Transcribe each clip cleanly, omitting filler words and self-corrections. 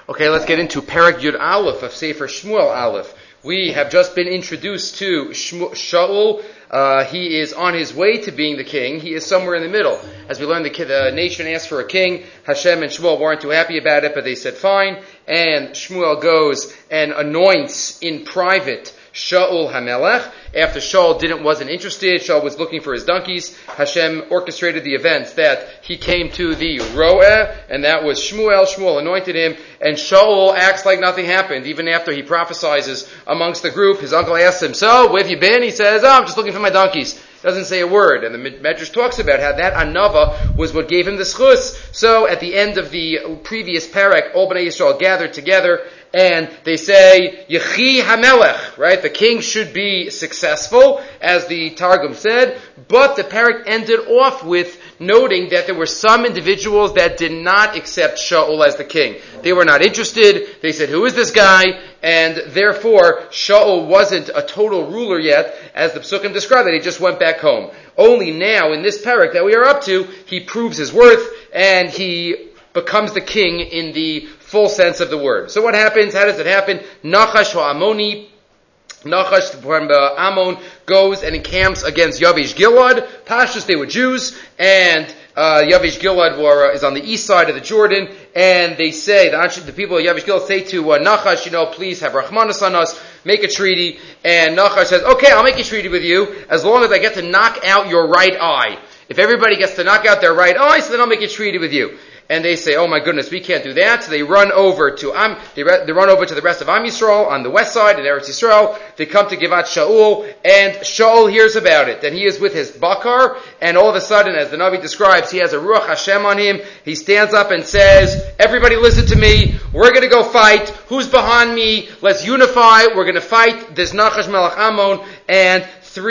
Okay, let's get into Perek Yud Aleph of Sefer Shmuel Aleph. We have just been introduced to Shaul. He is on his way to being the king. He is somewhere in the middle. As we learned, the nation asked for a king. Hashem and Shmuel weren't too happy about it, but they said fine. And Shmuel goes and anoints in private Shaul HaMelech. After Shaul wasn't interested, Shaul was looking for his donkeys, Hashem orchestrated the events that he came to the Roeh, and that was Shmuel. Shmuel anointed him, and Shaul acts like nothing happened. Even after he prophesizes amongst the group, his uncle asks him, "So, where have you been?" He says, "I'm just looking for my donkeys." Doesn't say a word. And the Medrash talks about how that anava was what gave him the schus. So at the end of the previous parak, all Bnei Yisrael gathered together and they say, Yechi HaMelech, right? The king should be successful, as the Targum said, but the parak ended off with noting that there were some individuals that did not accept Shaul as the king. They were not interested. They said, who is this guy? And therefore, Shaul wasn't a total ruler yet, as the Psukim describe it. He just went back home. Only now, in this parak that we are up to, he proves his worth, and he becomes the king in the full sense of the word. So what happens? How does it happen? Nachash ha'amoni, Nachash from Ammon goes and encamps against Yavesh Gilad. Pashtus, they were Jews, and Yavesh Gilad is on the east side of the Jordan, and they say, the people of Yavesh Gilad say to Nachash, please have Rahmanas on us, make a treaty, and Nachash says, okay, I'll make a treaty with you, as long as I get to knock out your right eye. If everybody gets to knock out their right eye, so then I'll make a treaty with you. And they say, oh my goodness, we can't do that. So they run over to they run over to the rest of Am Yisrael on the west side in Eretz Yisrael. They come to Givat Shaul, and Shaul hears about it. And he is with his bakar, and all of a sudden, as the Navi describes, he has a Ruach Hashem on him. He stands up and says, everybody listen to me. We're going to go fight. Who's behind me? Let's unify. We're going to fight this Nachash Melech Ammon, and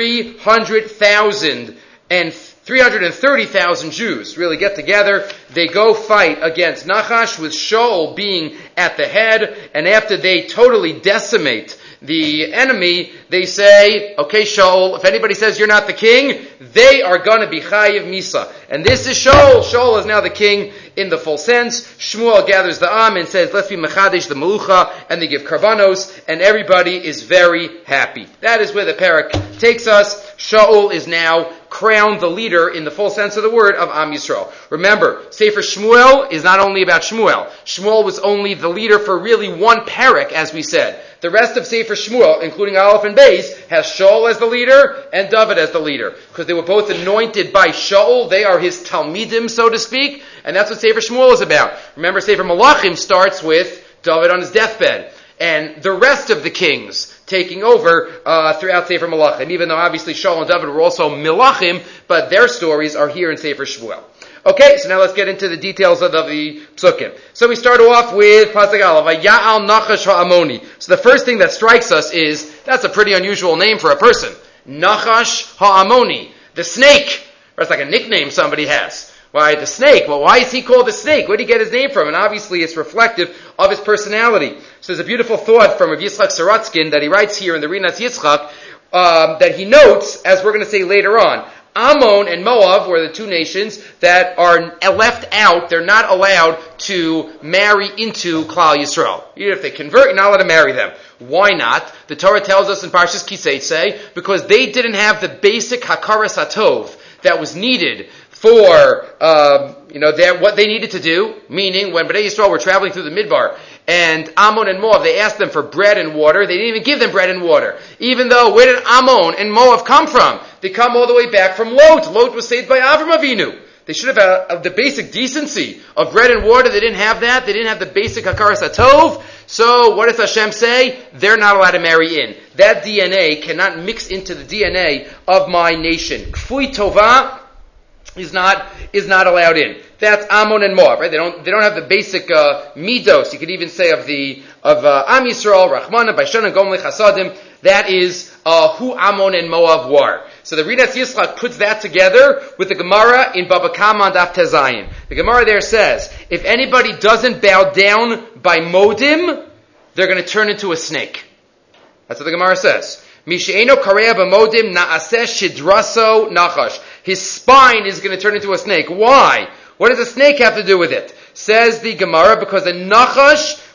330,000 Jews really get together. They go fight against Nachash with Shaul being at the head. And after they totally decimate the enemy, they say, okay, Shaul, if anybody says you're not the king, they are going to be Chayiv Misa. And this is Shaul. Shaul is now the king in the full sense. Shmuel gathers the Am and says, let's be Mechadesh the Melucha, and they give Karbanos, and everybody is very happy. That is where the parak takes us. Shaul is now crowned the leader in the full sense of the word of Am Yisrael. Remember, Sefer Shmuel is not only about Shmuel. Shmuel was only the leader for really one parak, as we said. The rest of Sefer Shmuel, including Aleph and Beis, has Shaul as the leader and David as the leader. Because they were both anointed by Shaul. They are his Talmidim, so to speak. And that's what Sefer Shmuel is about. Remember, Sefer Malachim starts with David on his deathbed. And the rest of the kings taking over throughout Sefer Malachim. Even though obviously Shaul and David were also Milachim, but their stories are here in Sefer Shmuel. Okay, so now let's get into the details of the psukim. So we start off with Pasuk Aleph, Vaya'al Nachash ha'amoni. So the first thing that strikes us is, that's a pretty unusual name for a person. Nachash ha'amoni. The snake. Or it's like a nickname somebody has. Why, the snake? Well, why is he called the snake? Where did he get his name from? And obviously it's reflective of his personality. So there's a beautiful thought from Rav Yitzchak Saratskin that he writes here in the Rinas Yitzchak, that he notes, as we're going to say later on. Ammon and Moab were the two nations that are left out. They're not allowed to marry into Klal Yisrael. Even if they convert, you're not allowed to marry them. Why not? The Torah tells us in Parshas Kisei, because they didn't have the basic Hakaras HaTov that was needed for, what they needed to do. Meaning, when Bnei Yisrael were traveling through the Midbar, and Ammon and Moab, they asked them for bread and water. They didn't even give them bread and water. Even though, where did Ammon and Moab come from? They come all the way back from Lot. Lot was saved by Avram Avinu. They should have had the basic decency of bread and water. They didn't have that. They didn't have the basic Hakaras HaTov. So, what does Hashem say? They're not allowed to marry in. That DNA cannot mix into the DNA of my nation. Kfui Tovah is not allowed in. That's Ammon and Moab, right? They don't have the basic midos. You could even say of Am Yisrael, Rachmana, Baishana, Gomli, Chasadim. That is who Ammon and Moab were. So the Rinas Yitzchak puts that together with the Gemara in Baba Kama Daf Tezayin. The Gemara there says, if anybody doesn't bow down by Modim, they're going to turn into a snake. That's what the Gemara says. Mishe'eno kareya b'modim na'aseh shidraso nachash. His spine is going to turn into a snake. Why? What does a snake have to do with it? Says the Gemara, because a nachash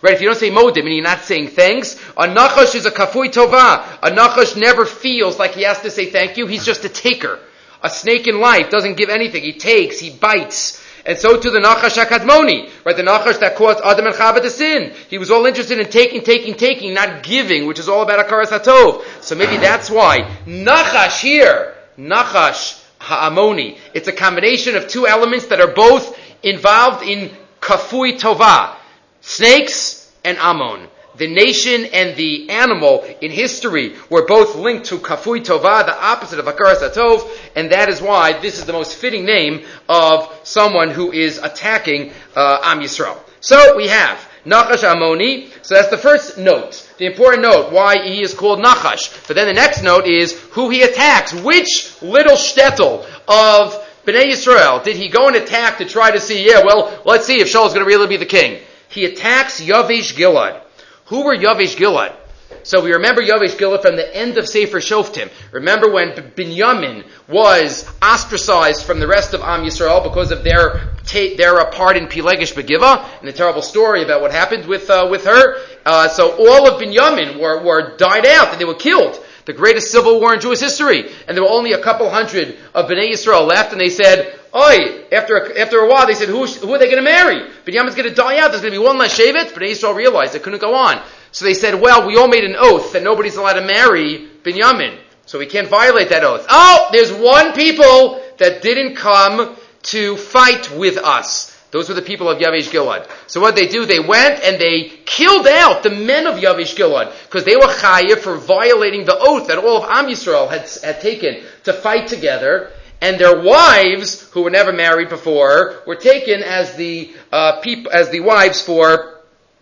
Right? If you don't say modim, and you're not saying thanks, a nachash is a kafui tova. A nachash never feels like he has to say thank you. He's just a taker. A snake in life doesn't give anything. He takes, he bites. And so too the nachash hakadmoni, right? The nachash that caused Adam and Chava to sin. He was all interested in taking, not giving, which is all about hakaras hatov. So maybe that's why nachash here, nachash ha'amoni. It's a combination of two elements that are both involved in kafui tova, snakes and Ammon. The nation and the animal in history were both linked to Kafui Tova, the opposite of Hakaras HaTov, and that is why this is the most fitting name of someone who is attacking Am Yisrael. So we have Nachash Ammoni. So that's the first note, the important note, why he is called Nachash. But then the next note is who he attacks. Which little shtetl of Bnei Yisrael did he go and attack to try to see, let's see if Shaul is going to really be the king. He attacks Yavesh Gilad. Who were Yavesh Gilad? So we remember Yavesh Gilad from the end of Sefer Shoftim. Remember when Binyamin was ostracized from the rest of Am Yisrael because of their part in Pilegesh Begiva, and the terrible story about what happened with her. So all of Binyamin were died out, and they were killed. The greatest civil war in Jewish history. And there were only a couple hundred of Bnei Yisrael left, and they said, after a while, they said, who are they going to marry? Binyamin's going to die out. There's going to be one less Shevet. Bnei Yisrael realized they couldn't go on. So they said, we all made an oath that nobody's allowed to marry Binyamin. So we can't violate that oath. There's one people that didn't come to fight with us. Those were the people of Yavesh Gilad. So what they do, they went and they killed out the men of Yavesh Gilad because they were chayiv for violating the oath that all of Am Yisrael had taken to fight together. And their wives, who were never married before, were taken as the wives for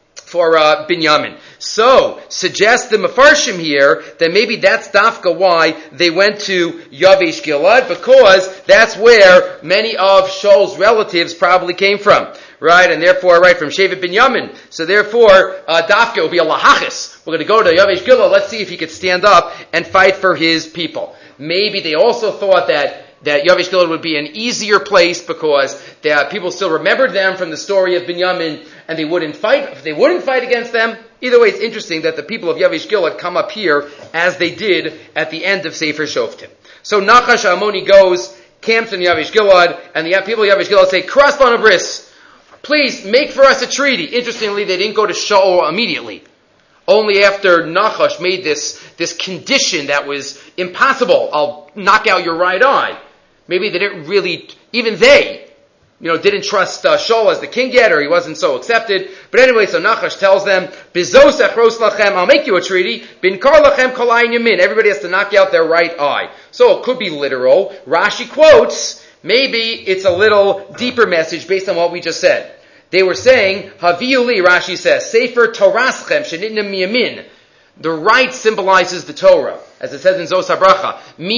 Binyamin. So, suggest the Mefarshim here that maybe that's dafka why they went to Yavesh Gilad, because that's where many of Shaul's relatives probably came from. Right? And therefore, from Shevet Binyamin. So therefore, dafka will be a lahachis. We're going to go to Yavesh Gilad, let's see if he could stand up and fight for his people. Maybe they also thought that Yavesh Gilad would be an easier place because people still remembered them from the story of Binyamin, and they wouldn't fight. If they wouldn't fight against them, either way, it's interesting that the people of Yavesh Gilad come up here as they did at the end of Sefer Shoftim. So Nachash Ammoni goes, camps in Yavesh Gilad, and the people of Yavesh Gilad say, Kras lanu bris, please make for us a treaty. Interestingly, they didn't go to Shaul immediately. Only after Nachash made this condition that was impossible, I'll knock out your right eye. Maybe they didn't really, even they, didn't trust Shaul as the king yet, or he wasn't so accepted. But anyway, so Nachash tells them, Bizos achros lachem, I'll make you a treaty, bin kar lachem kol ayin yamin, everybody has to knock out their right eye. So it could be literal. Rashi quotes, maybe it's a little deeper message based on what we just said. They were saying, Haviyu li, Rashi says, Sefer Toraschem shenitnem miyamin. The right symbolizes the Torah, as it says in Zos HaBracha.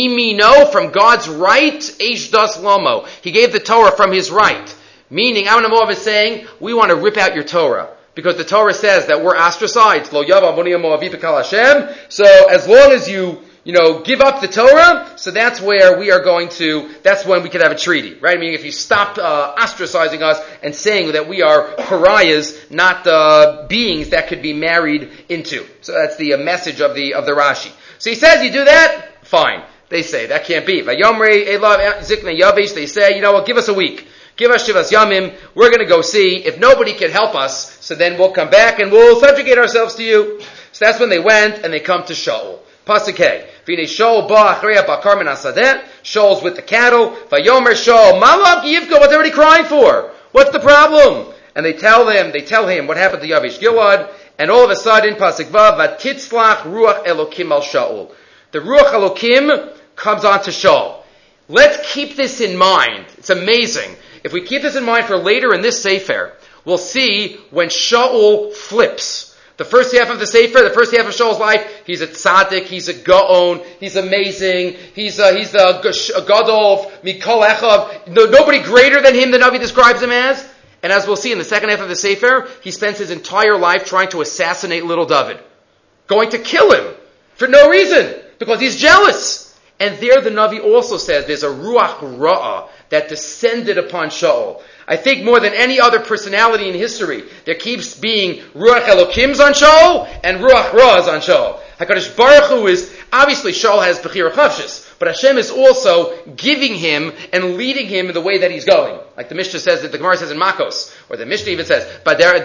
No, from God's right, Eish Das Lomo. He gave the Torah from his right. Meaning, Amon Moav is saying, we want to rip out your Torah. Because the Torah says that we're ostracized. Lo yava boni Moavi b'kal Hashem. So, as long as you give up the Torah, so that's where we are going to, that's when we could have a treaty, right? I mean, if you stop ostracizing us and saying that we are pariahs, not beings that could be married into. So that's the message of the Rashi. So he says, you do that? Fine. They say, that can't be. Vayomrei elav ziknei yavesh, they say, give us a week. Give us Shivas Yamim. We're going to go see. If nobody can help us, so then we'll come back and we'll subjugate ourselves to you. So that's when they went and they come to Shaul. Pasuk Hey. V'nei Shaul ba achreya bakar min hasadeh. Shaul's with the cattle. Vayomer Shaul, Malak Yivka, what's everybody crying for? What's the problem? And they tell him what happened to Yavesh Gilad. And all of a sudden, Pasuk Vav, Vatitzlach Ruach Elokim al Shaul. The Ruach Elokim comes on to Shaul. Let's keep this in mind. It's amazing. If we keep this in mind for later in this Sefer, we'll see when Shaul flips. The first half of the Sefer, the first half of Shaul's life, he's a tzaddik, he's a gaon, he's amazing, he's a gadol, mikol echav, nobody greater than him, the Navi describes him as. And as we'll see in the second half of the Sefer, he spends his entire life trying to assassinate little David. Going to kill him for no reason, because he's jealous. And there the Navi also says there's a Ruach Ra'ah that descended upon Shaul. I think more than any other personality in history, there keeps being Ruach Elokims on Shaul and Ruach Ra'ahs on Shaul. HaKadosh Baruch Hu is, obviously Shaul has Bechira Chavshis, but Hashem is also giving him and leading him in the way that he's going. Like the Mishnah says, that the Gemara says in Makos, or the Mishnah even says,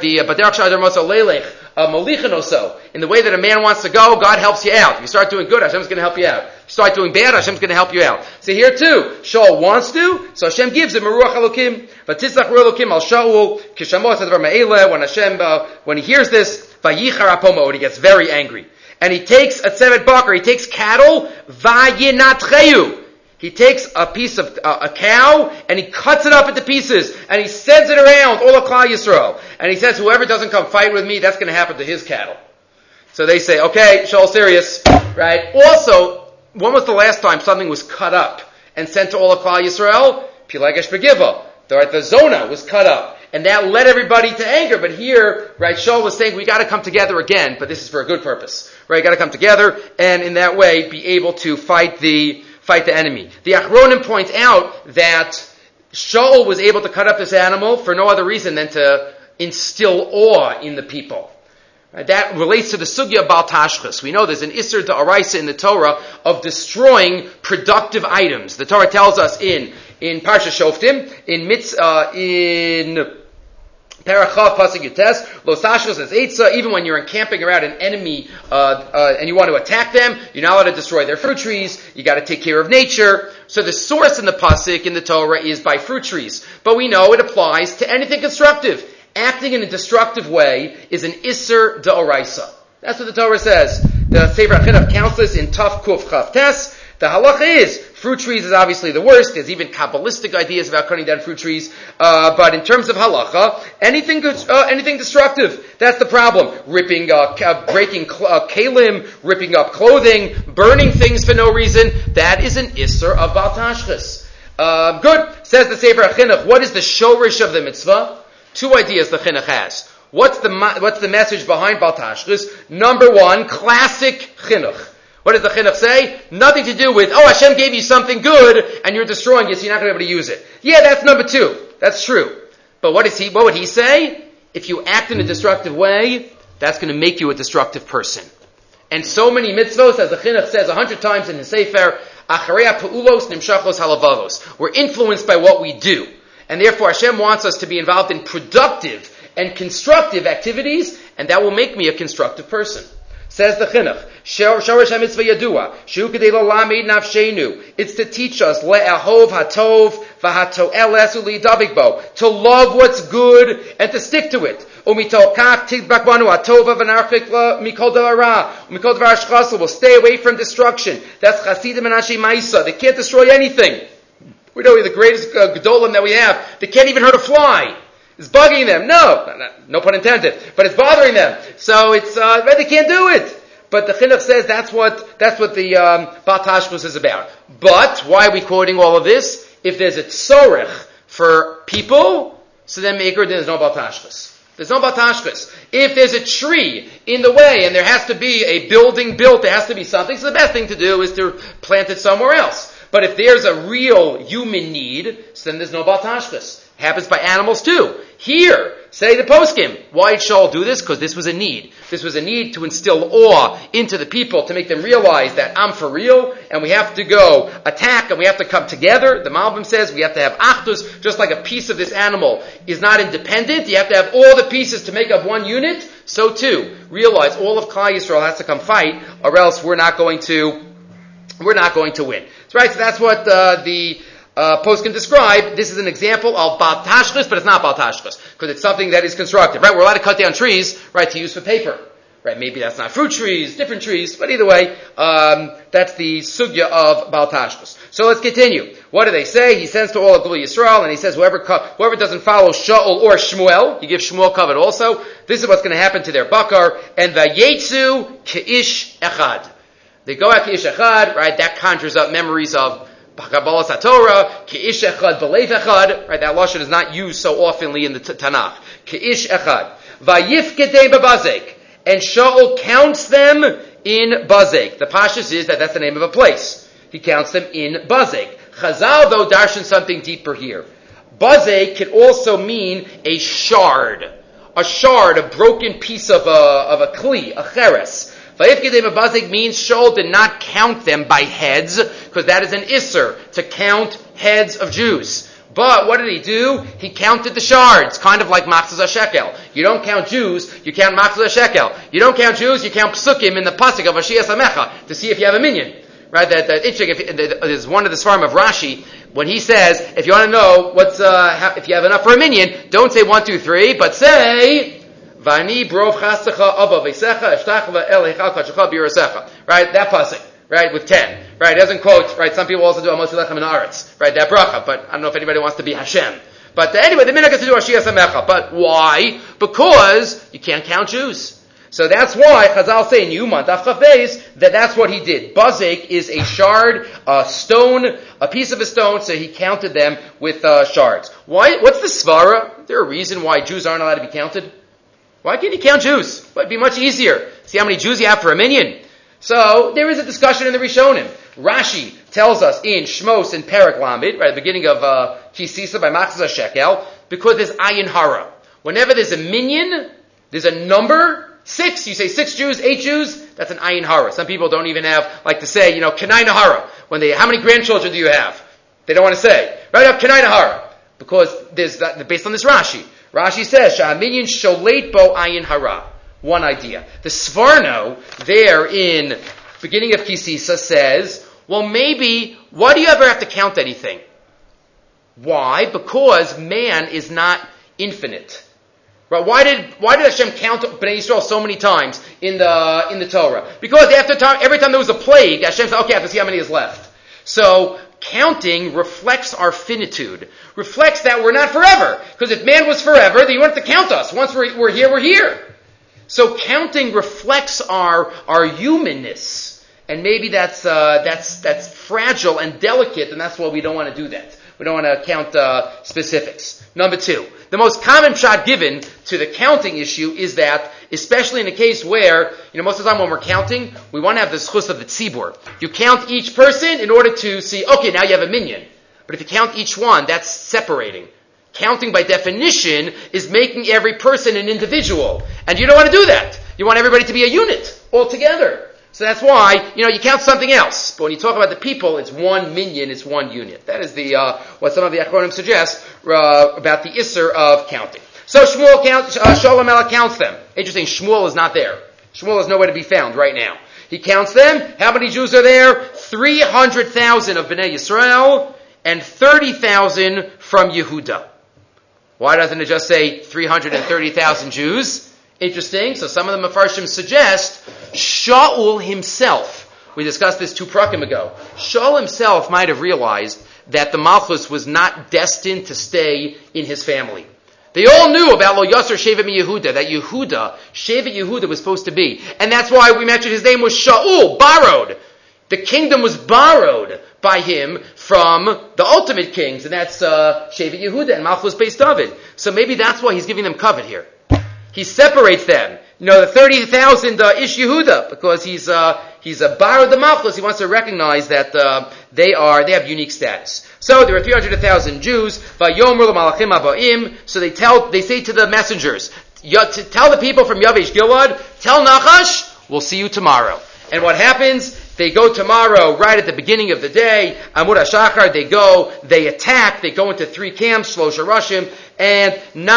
in the way that a man wants to go, God helps you out. If you start doing good, Hashem's going to help you out. If you start doing bad, Hashem's going to help you out. So here too, Shaul wants to, so Hashem gives him a Ruach Elokim. V'titzach Ruach Elokim al Shaul, Kishamo Sadvar Me'ele, when Hashem, when he hears this, Vayichar Apomo, he gets very angry. And he takes a tzevet bakar, he takes cattle, vayinatcheyu. He takes a piece of a cow and he cuts it up into pieces and he sends it around all of Klal Yisrael. And he says, whoever doesn't come fight with me, that's going to happen to his cattle. So they say, okay, Shaul serious, right? Also, when was the last time something was cut up and sent to all of Klal Yisrael? Pilagesh Begiva. The Zona was cut up. And that led everybody to anger. But here, right, Shaul was saying, we got to come together again, but this is for a good purpose. Right, got to come together and in that way be able to fight the enemy. The Achronim point out that Shaul was able to cut up this animal for no other reason than to instill awe in the people. Right, that relates to the sugya of Baal Tashchis. We know there's an Isser D'Oraisa in the Torah of destroying productive items. The Torah tells us in Parsha Shoftim, in Parachav Pasuk Yutes, Lo Tashchis as Eitzah, even when you're encamping around an enemy and you want to attack them, you're not allowed to destroy their fruit trees, you got to take care of nature. So the source in the Pasuk in the Torah is by fruit trees. But we know it applies to anything constructive. Acting in a destructive way is an Isser D'Oraisa. That's what the Torah says. The Sefer HaChinuch counts this in Taf Kuf Chav Tes. The halacha is, fruit trees is obviously the worst. There's even Kabbalistic ideas about cutting down fruit trees. But in terms of halacha, anything destructive, that's the problem. Breaking kalim, ripping up clothing, burning things for no reason, that is an Isser of Baal Tashchis. Good. Says the Sefer HaChinuch, what is the shorish of the mitzvah? Two ideas the Chinuch has. What's the message behind Baal Tashchis? Number one, classic Chinuch. What does the Chinuch say? Nothing to do with, Hashem gave you something good and you're destroying it so you're not going to be able to use it. Yeah, that's number two. That's true. But what would he say? If you act in a destructive way, that's going to make you a destructive person. And so many mitzvos, as the Chinuch says 100 times in his Sefer, Acharei Pa'ulos Nimshachos Halavavos. We're influenced by what we do. And therefore Hashem wants us to be involved in productive and constructive activities, and that will make me a constructive person. Says the Chinuch, Shorish HaMitzvah Yadua, Shu Kedei Lo Lamed Nafshenu. It's to teach us, Le'ahov HaTov V'HaTo'el Esu Li'dabik Bo, to love what's good and to stick to it. Umitol Kaf Tidbak Banu HaTova V'narchik Mikol Davar Ra, Mikol Davar Shchasel. We'll stay away from destruction. That's Chasidim and Anshei Maisa. They can't destroy anything. We know the greatest Gedolim that we have. They can't even hurt a fly. It's bugging them. No pun intended. But it's bothering them. So it's they can't do it. But the Chinuch says that's what the Baal Tashchis is about. But why are we quoting all of this? If there's a tzorech for people, so then there's no Baal Tashchis. There's no Baal Tashchis. If there's a tree in the way and there has to be a building built, there has to be something, so the best thing to do is to plant it somewhere else. But if there's a real human need, so then there's no Baal Tashchis. Happens by animals too. Here, say the poskim. Why did Shaul do this? Because this was a need. This was a need to instill awe into the people, to make them realize that I'm for real, and we have to go attack, and we have to come together. The Malbim says we have to have achdus, just like a piece of this animal is not independent. You have to have all the pieces to make up one unit. So too, realize all of Klal Yisrael has to come fight, or else we're not going to win. Right, so that's what the post can describe. This is an example of Baal Tashchis, but it's not Baal Tashchis, because it's something that is constructive. Right, we're allowed to cut down trees, right, to use for paper. Right, maybe that's not fruit trees, different trees, but either way, that's the sugya of Baal Tashchis. So let's continue. What do they say? He sends to all of Gvul Yisrael, and he says whoever doesn't follow Shaul or Shmuel, he gives Shmuel covet also. This is what's going to happen to their bakar. And vayetzu keish echad. They go out keish echad, right? That conjures up memories of Kabbalah HaTorah, keish echad v'lev echad, right? That lashon is not used so oftenly in the Tanakh. Keish echad. Vayifkedei b'bazek. And Shaul counts them in Bazek. The pashtus is that's the name of a place. He counts them in bazeg. Chazal, though, darshan something deeper here. Bazeg can also mean a shard. A shard, a broken piece of a kli, a cheres. Vayifkedem bazeg means Shaul did not count them by heads, because that is an isser, to count heads of Jews. But what did he do? He counted the shards, kind of like Machzos HaShekel. You don't count Jews, you count Machzos HaShekel. You don't count Jews, you count psukim in the pasuk of Ashias Amecha to see if you have a minyan. Right? That interesting. There's one of the svarim of Rashi when he says, if you want to know if you have enough for a minyan, don't say 1, 2, 3, but say Vani brov chasecha ava veisecha eshtachva el hechal kadshecha b'yirasecha. Right? That pasuk. Right? With 10. Right? It doesn't quote, right? Some people also do Amos Lechem in Aretz. Right? That bracha. But I don't know if anybody wants to be Hashem. But anyway, the minhag is to do Ashias Amecha. But why? Because you can't count Jews. So that's why Chazal say in Yuma, Daf Chaf Beis, that's what he did. Bazek is a shard, a stone, a piece of a stone, so he counted them with shards. Why? What's the svara? Is there a reason why Jews aren't allowed to be counted? Why can't you count Jews? Well, it'd be much easier. See how many Jews you have for a minyan. So there is a discussion in the Rishonim. Rashi tells us in Shmos and Perek Lamed, right at the beginning of Kisisa by Machzos HaShekel, because there's ayin hara. Whenever there's a minyan, there's a number. 6, you say 6 Jews, 8 Jews, that's an ayin hara. Some people don't even like to say, kenai nahara. How many grandchildren do you have? They don't want to say. Right up, kenai nahara. Because there's that, based on this Rashi. Rashi says, sha'aminyan sholeit bo ayin hara. One idea. The Sforno, there in beginning of Kisisa, says, well, maybe, why do you ever have to count anything? Why? Because man is not infinite. Right? Why did Hashem count Bnei Yisrael so many times in the Torah? Because every time there was a plague, Hashem said, okay, I have to see how many is left. So counting reflects our finitude, reflects that we're not forever. Because if man was forever, then you wouldn't have to count us. Once we're here, we're here. So counting reflects our humanness, and maybe that's fragile and delicate, and that's why we don't want to do that. We don't want to count specifics. Number 2, the most common shot given to the counting issue is that, especially in a case where, most of the time when we're counting, we want to have the schus of the tzibur. You count each person in order to see, okay, now you have a minyan. But if you count each one, that's separating. Counting by definition is making every person an individual. And you don't want to do that. You want everybody to be a unit altogether. So that's why, you count something else. But when you talk about the people, it's one minyan, it's one unit. That is what some of the Achronim suggest about the Isser of counting. So Shmuel Shaul HaMelech counts them. Interesting, Shmuel is not there. Shmuel is nowhere to be found right now. He counts them. How many Jews are there? 300,000 of Bnei Yisrael and 30,000 from Yehuda. Why doesn't it just say 330,000 Jews? Interesting. So some of the Mefarshim suggest Shaul himself, we discussed this 2 prakim ago, Shaul himself might have realized that the Malchus was not destined to stay in his family. They all knew about Lo Yasser Shevet Mi Yehuda, that Shevet Yehuda was supposed to be. And that's why we mentioned his name was Shaul, borrowed. The kingdom was borrowed by him from the ultimate kings, and that's Shevet Yehuda and Malchus Beis David. So maybe that's why he's giving them covet here. He separates them. The 30,000 Ish Yehuda, because he's a borrowed the Malchus. He wants to recognize that they have unique status. So there are 300,000 Jews. Vayomer l'malachim habaim. So they say to the messengers, tell the people from Yavesh Gilad, tell Nachash, we'll see you tomorrow. And what happens? They go tomorrow, right at the beginning of the day, Amud HaShachar, they attack, they go into 3 camps, Shlosh Rashim, and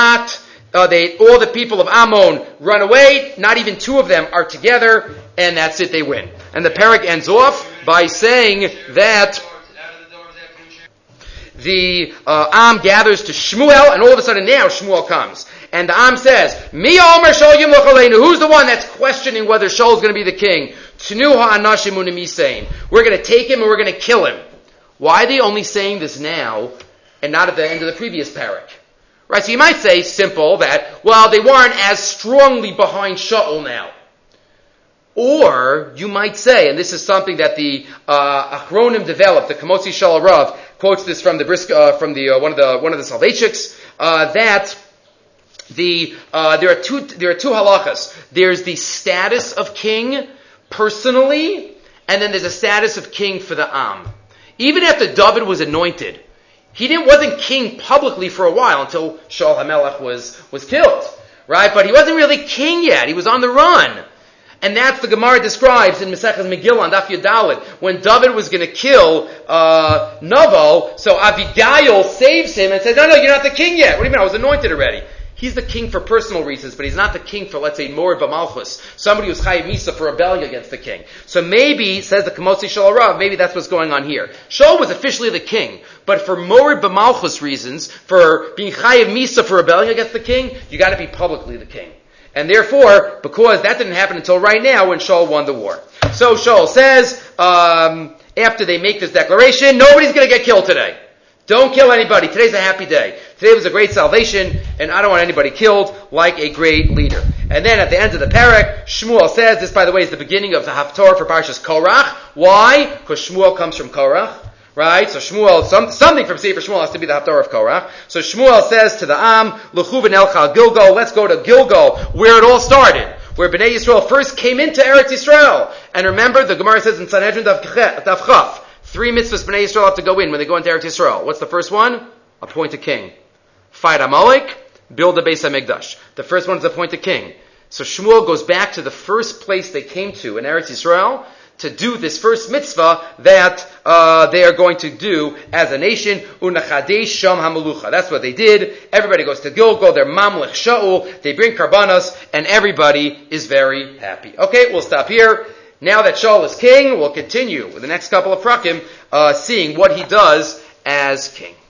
all the people of Ammon run away, not even 2 of them are together, and that's it, they win. And the parak ends off by saying that the Am gathers to Shmuel, and all of a sudden now Shmuel comes. And the Am says, Mi Omer Shaul Yimloch Aleinu, who's the one that's questioning whether Shaul is going to be the king? Tnu ha'anashim unimisein. We're going to take him and we're going to kill him. Why are they only saying this now and not at the end of the previous parak? Right, so you might say, simple, that, they weren't as strongly behind Shaul now. Or, you might say, and this is something that the Achronim developed, the Kamotzi Shal Rav quotes this from one of the Soloveitchiks, that there are two halachas. There's the status of king personally, and then there's a status of king for the Am. Even after David was anointed, he wasn't king publicly for a while until Shaul HaMelech was killed, right? But he wasn't really king yet. He was on the run. And that's the Gemara describes in Maseches Megillah on Daf Yudalid, when David was going to kill Nabal, so Abigail saves him and says, no, you're not the king yet. What do you mean? I was anointed already. He's the king for personal reasons, but he's not the king for, let's say, Morid B'Malchus, somebody who's Chayiv Misa for rebellion against the king. So maybe, says the Kamotzi Shal Rav, maybe that's what's going on here. Shaul was officially the king, but for Morid B'Malchus reasons, for being Chayiv Misa for rebellion against the king, you gotta be publicly the king. And therefore, because that didn't happen until right now when Shaul won the war. So Shaul says, after they make this declaration, nobody's gonna get killed today. Don't kill anybody. Today's a happy day. Today was a great salvation, and I don't want anybody killed like a great leader. And then at the end of the parak, Shmuel says, this by the way is the beginning of the Haftorah for Parshas Korach. Why? Because Shmuel comes from Korach. Right? So Shmuel, something from Sefer Shmuel has to be the Haftarah of Korach. So Shmuel says to the Am, L'chu v'nelcha Gilgal, let's go to Gilgal, where it all started, where Bnei Yisrael first came into Eretz Yisrael. And remember, the Gemara says in Sanhedrin Daf Chaf, 3 mitzvahs Bnei Yisrael have to go in when they go into Eretz Yisrael. What's the first one? Appoint a king. Fight Amalek, build a Beis HaMikdash. The first one is appoint a king. So Shmuel goes back to the first place they came to in Eretz Yisrael, to do this first mitzvah that they are going to do as a nation. Unachadesh sham hamelucha. That's what they did. Everybody goes to Gilgal. They're mamlech Shaul. They bring karbanos, and everybody is very happy. Okay, we'll stop here. Now that Shaul is king, we'll continue with the next couple of prakim, seeing what he does as king.